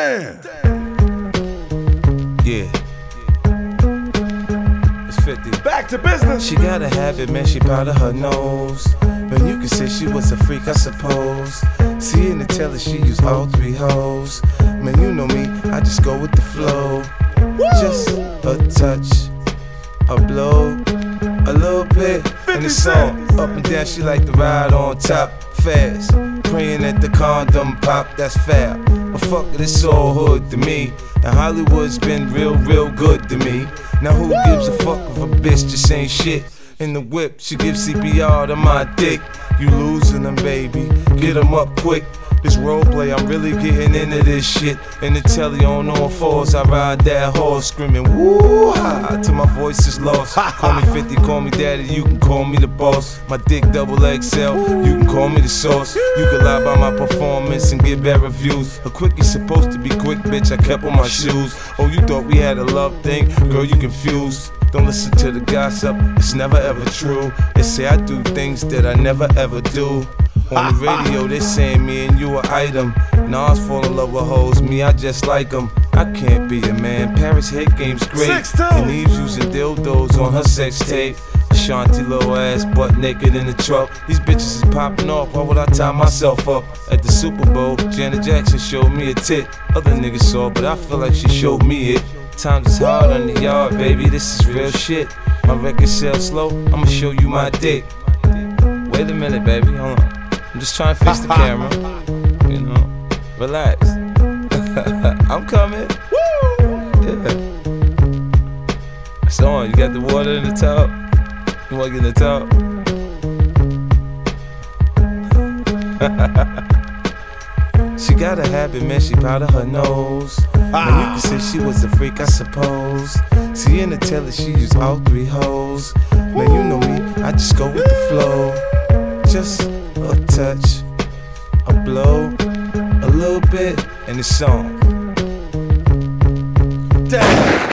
Damn. Yeah. It's 50. Back to business. She got a habit, man, she proud of her nose. Man, you can say she was a freak, I suppose. See in the telly, she used all three hoes. Man, you know me, I just go with the flow. Woo! Just a touch, a blow, a little bit in the song. Up and down, she like to ride on top, fast. Praying that the condom pop, that's fair. But fuck it, it's all hood to me. And Hollywood's been real good to me. Now who gives a fuck if a bitch just ain't shit? In the whip, she gives CPR to my dick. You losing them, baby, get them up quick. This roleplay, I'm really getting into this shit. In the telly on all fours, I ride that horse screaming woo-ha till my voice is lost. Call me 50, call me daddy, you can call me the boss. My dick double XL, you can call me the sauce. You can lie about my performance and get bad reviews. A quickie's supposed to be quick, bitch, I kept on my shoes. Oh, you thought we had a love thing? Girl, you confused. Don't listen to the gossip, it's never ever true. They say I do things that I never ever do. On the radio, they saying me and you an item. Nas fall in love with hoes, me, I just like them. I can't be a man, Paris hit game's great. 6'2". And Eve's using dildos on her sex tape. Ashanti little ass, butt naked in the truck. These bitches is popping off, why would I tie myself up? At the Super Bowl, Janet Jackson showed me a tit. Other niggas saw, but I feel like she showed me it. Times is hard on the yard, baby, this is real shit. My record sells slow, I'ma show you my dick. Wait a minute, baby, hold on. I'm just trying to fix the camera, you know, relax. I'm coming. Yeah. So on, you got the water in the tub? You wanna get in the tub? She got a habit, man, she proud of her nose. Man, you can say she was a freak, I suppose. See in the telly, she used all three hoes. Man, you know me, I just go with the flow. Just a touch, a blow, a little bit, and it's on. Damn.